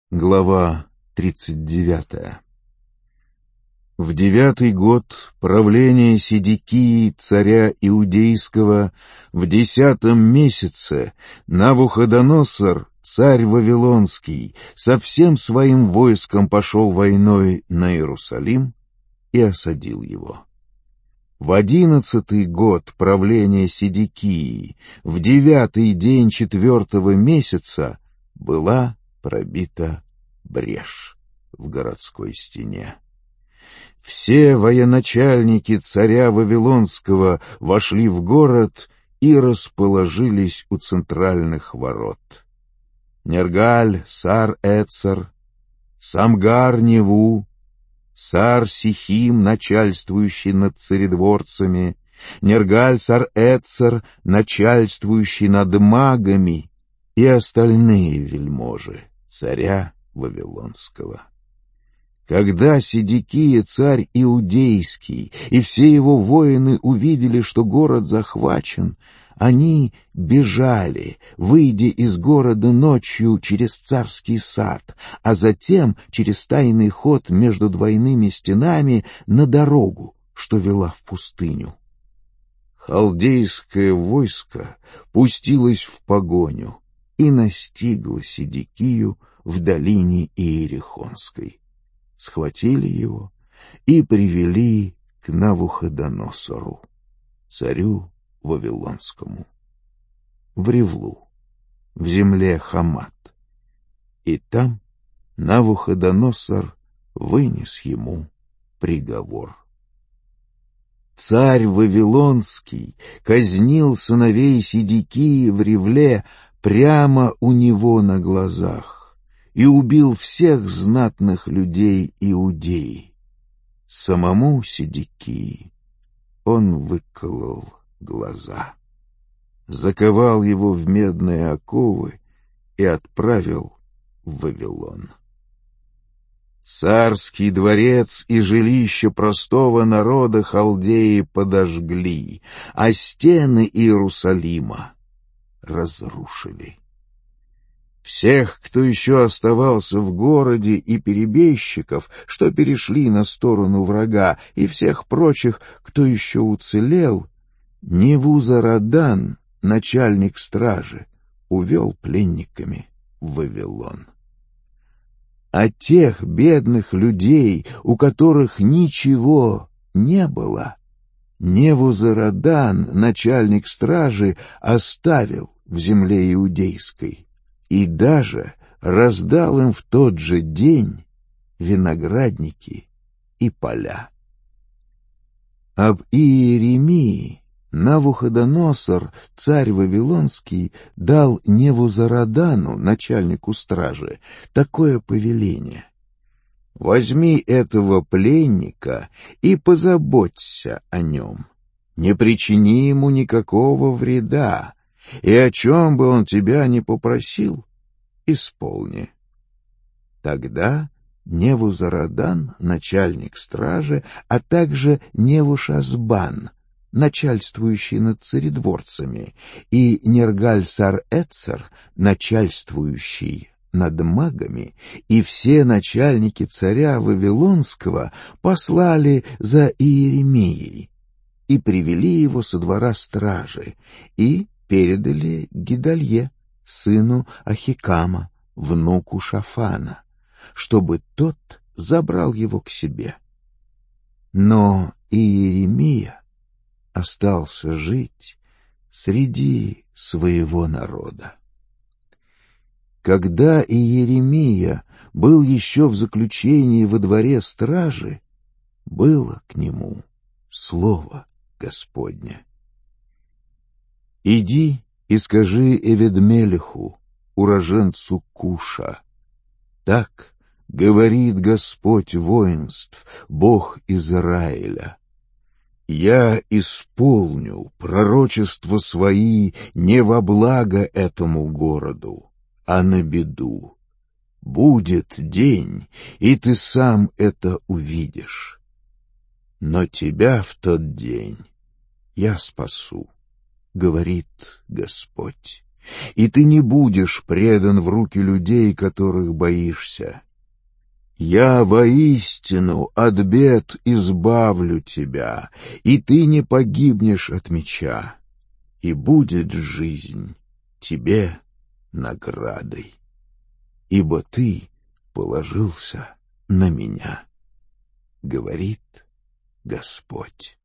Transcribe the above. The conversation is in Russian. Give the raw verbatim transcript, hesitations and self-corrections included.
Глава тридцать девятая. В девятый год правления Седекии, царя Иудейского, в десятом месяце Навуходоносор, царь Вавилонский, со всем своим войском пошел войной на Иерусалим и осадил его. В одиннадцатый год правления Седекии, в девятый день четвертого месяца, была пробита брешь в городской стене. Все военачальники царя Вавилонского вошли в город и расположились у центральных ворот. Нергаль Сар-Эцер, Самгар-Неву, Сар-Сихим, начальствующий над царедворцами, Нергаль Сар-Эцер, начальствующий над магами, и остальные вельможи царя Вавилонского. Когда Седекия, царь Иудейский, и все его воины увидели, что город захвачен, они бежали, выйдя из города ночью через царский сад, а затем через тайный ход между двойными стенами на дорогу, что вела в пустыню. Халдейское войско пустилось в погоню и настигло Седекию в долине Иерихонской. Схватили его и привели к Навуходоносору, царю Вавилонскому, в Ревлу, в земле Хамат. И там Навуходоносор вынес ему приговор. Царь Вавилонский казнил сыновей Седекии в Ревле прямо у него на глазах и убил всех знатных людей Иудеи. Самому Седекии он выколол глаза, заковал его в медные оковы и отправил в Вавилон. Царский дворец и жилище простого народа халдеи подожгли, а стены Иерусалима разрушили. Всех, кто еще оставался в городе, и перебежчиков, что перешли на сторону врага, и всех прочих, кто еще уцелел, Невузарадан, начальник стражи, увел пленниками в Вавилон. А тех бедных людей, у которых ничего не было, Невузарадан, начальник стражи, оставил в земле Иудейской и даже раздал им в тот же день виноградники и поля. Об Иеремии Навуходоносор, царь Вавилонский, дал Невузарадану, начальнику стражи, такое повеление: «Возьми этого пленника и позаботься о нем, не причини ему никакого вреда, и о чем бы он тебя ни попросил, исполни». Тогда Невузарадан, начальник стражи, а также Невушазбан, начальствующий над царедворцами, и Нергаль-Сар-Эцер, начальствующий над магами, и все начальники царя Вавилонского послали за Иеремией и привели его со двора стражи и передали Гедалье, сыну Ахикама, внуку Шафана, чтобы тот забрал его к себе. Но Иеремия остался жить среди своего народа. Когда Иеремия был еще в заключении во дворе стражи, было к нему слово Господне: «Иди и скажи Эведмелеху, уроженцу Куша: так говорит Господь воинств, Бог Израиля: я исполню пророчества свои не во благо этому городу, а на беду. Будет день, и ты сам это увидишь. Но тебя в тот день я спасу, говорит Господь, и ты не будешь предан в руки людей, которых боишься. Я воистину от бед избавлю тебя, и ты не погибнешь от меча, и будет жизнь тебе наградой, ибо ты положился на меня, говорит Господь.